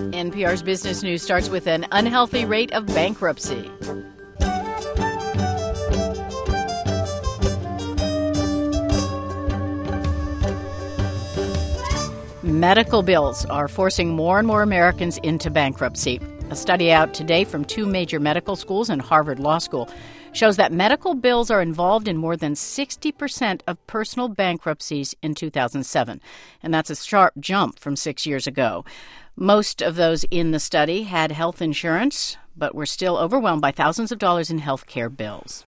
NPR's Business News starts with an unhealthy rate of bankruptcy. Medical bills are forcing more and more Americans into bankruptcy. A study out today from two major medical schools and Harvard Law School shows that medical bills are involved in more than 60% of personal bankruptcies in 2007. And that's a sharp jump from 6 years ago. Most of those in the study had health insurance, but were still overwhelmed by thousands of dollars in health care bills.